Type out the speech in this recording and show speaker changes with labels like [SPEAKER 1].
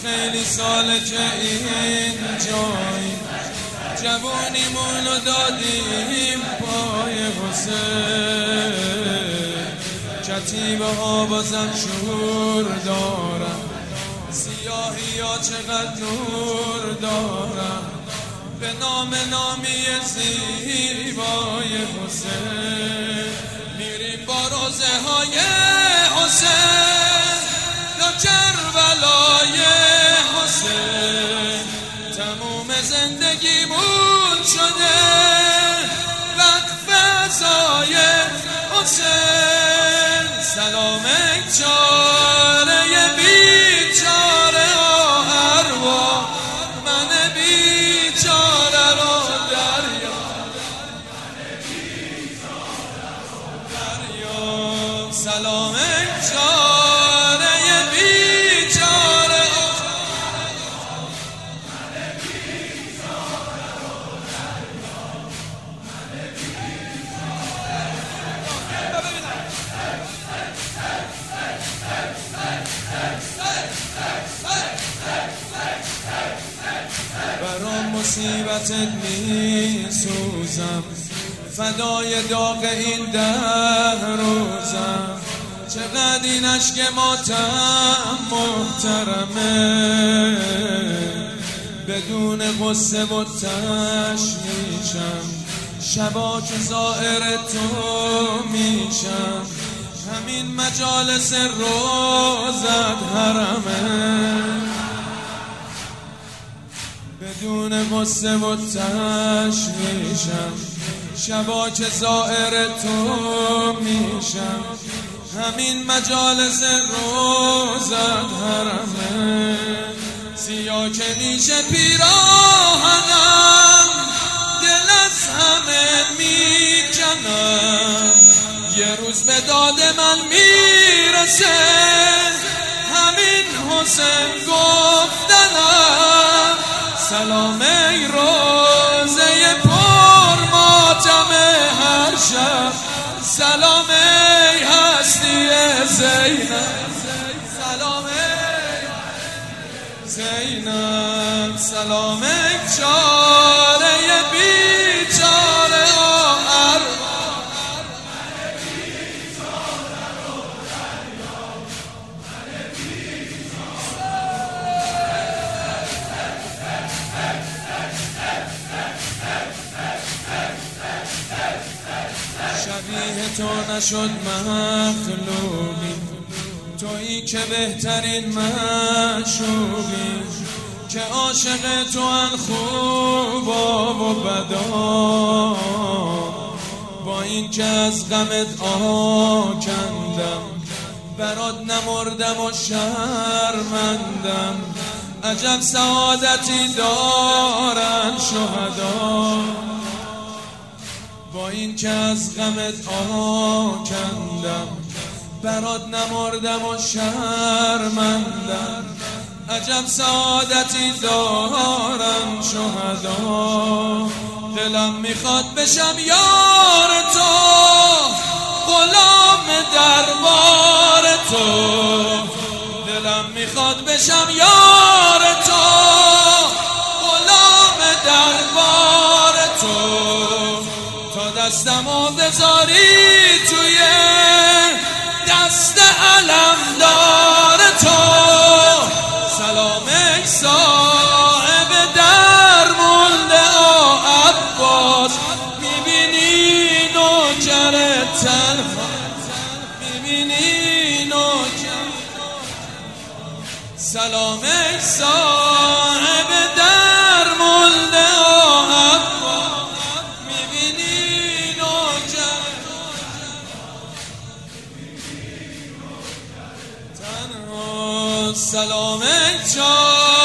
[SPEAKER 1] خیلی ساله که این جایی جوونیمونو دادیم پای حسین. کتیبه ها بازم شور دارن، سیاهی ها چقدر نور دارن، به نامی زیبای حسین. میریم با روزه های حسین تا کربلای حسین. تموم زندگیمون شده وقف فضای حسین. سلام چاره بیچاره ارواح من بیچاره رو دریا سلام چاره بیچاره برام مصیبتت میسوزم، فدای داغ این 10 روزم. چقدر این عشق ماتم محترمه، بدون قصه و تشویشم. شبا که زائر تو میشم، همین مجالس روزت حرمه. بدون قصه و تشویشم، شبا که زائر تو میشم، همین مجالس روزت حرمه. سیاه که میشه پیراهنم، دل از همه میکنم. یه روز به داد من میرسه همین حسین گفتنم. سلام ای روزه پر ماتم هر شب، سلام ای هستی زینب، سلام ای زینب، سلام ای چاره بیچاره شبیه تو نشد مخلوقی، تویی که بهترین معشوقی، که عاشق تو ان خوبا و بدا. با این که از غمت آکندم، برات نمردم و شرمندم. عجب سعادتی دارن شهدا، با این که از غمت آکندم، برات نمردم و شرمندم. عجب سعادتی دارن شهدا. دلم میخواد بشم یار تو، غلام دربار تو. دلم میخواد بشم یار تو، غلام دربار تو. تا دستمو بذاری توی دست علمدار تو. سلام ای صاحب درمونده عباس، میبینی نوکر تنها، میبینی نوکر. سلام ای صاحب درمونده عباس، میبینی نوکر تنها. سلام ای